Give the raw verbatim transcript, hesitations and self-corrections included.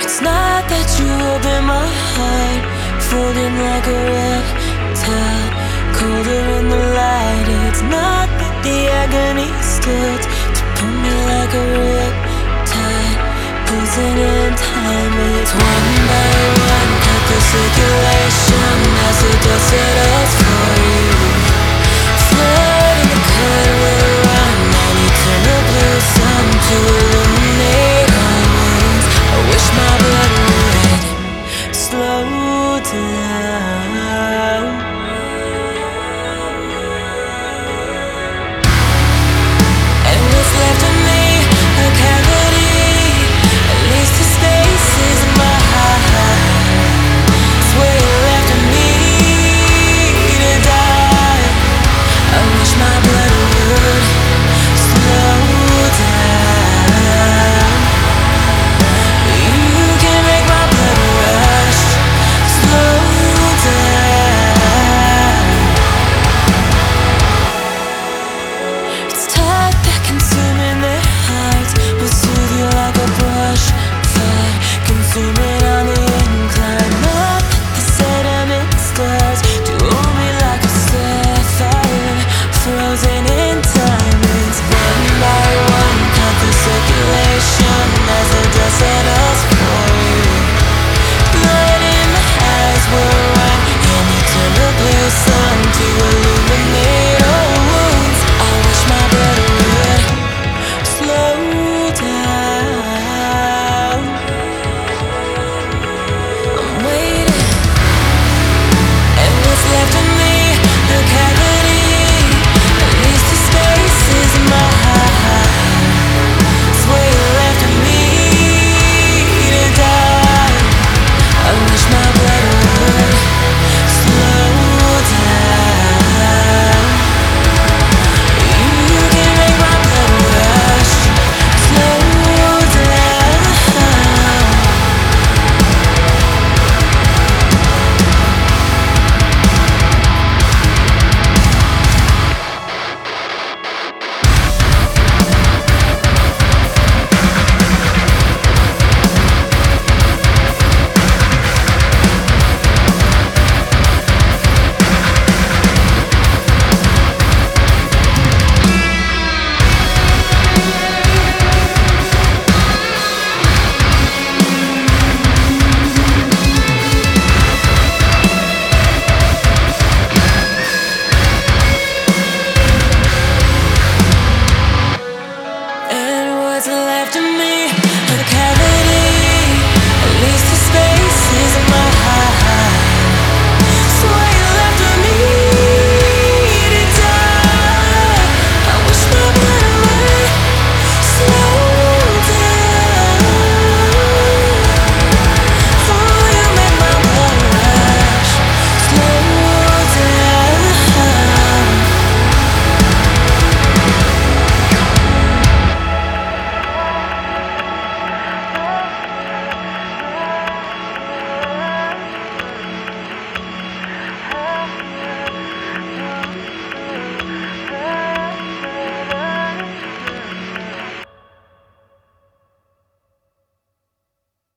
It's not that you open my heart, folding like a reptile, colder in the light. It's not that the agony starts to pull me like a riptide, pulsing in time. It's one by one, cut the circulation as the dust settles for you. Flood in the current, run an eternal blue sun to